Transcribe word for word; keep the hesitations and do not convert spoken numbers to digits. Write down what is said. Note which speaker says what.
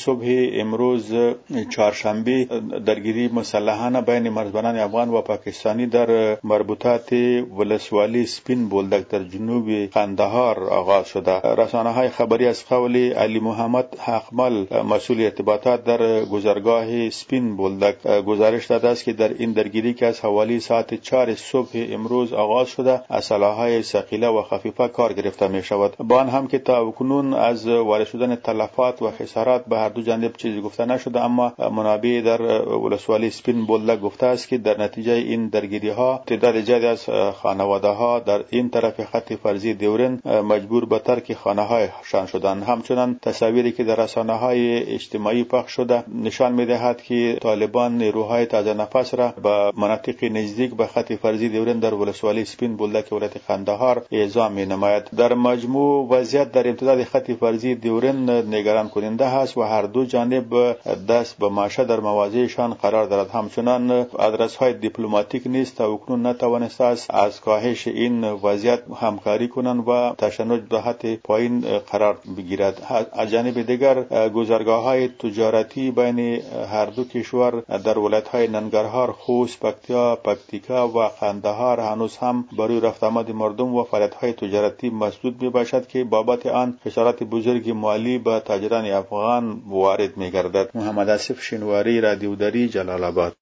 Speaker 1: صبح امروز چهارشنبه درگیری مسلحانه بین مرزبانان افغان و پاکستانی در مربوطات ولسوالی سپین بولدک در جنوب قندهار آغاز شده. رسانه‌های خبری از قول علی محمد حقمل مسئول ارتباطات در گذرگاه سپین بولدک گزارش داده است که در این درگیری که از حوالی ساعت چهار صبح امروز آغاز شده اسلحه‌های ثقیله و خفیفه کار گرفته می شود. با آن هم که تا کنون از وارد شدن تلفات و خسارات به هر دو جانب چیزی گفته نشده، اما منابع در ولسوالی سپین بولدک گفته است که در نتیجه این درگیری ها تعداد زیادی از خانواده ها در این طرف خط فرضی دیورن مجبور به ترک خانه هایشان شدند. همچنان تصاویری که در رسانه های اجتماعی پخش شده نشان می‌دهد که طالبان نیروهای تازه نفس را به مناطق نزدیک به خط فرضی دیورن در ولسوالی سپین بولدک ولایت قندهار اعزام می‌نماید. در مجموع وضعیت در امتداد خط فرضی دیورن نگران کننده است و هر دو جانب دست به ماشه در مواضعشان قرار دارد. همچنان آدرس های دیپلماتیک نیز تا اکنون نتوانسته است از کاهش این وضعیت همکاری کنند و تشنج به حد پایین قرار بگیرد. از جانب دیگر گذرگاه های تجارتی بین هر دو کشور در ولایت های ننگرهار، خوست، پکتیا، پکتیکا و قندهار هنوز هم برای رفت آمد مردم و فعالیت‌های تجارتی مسدود میباشد که بابت آن خسارات بزرگ مالی به تاجران افغان وارد میگردد. محمد آصف شینواری، رادیو دری، جلال آباد.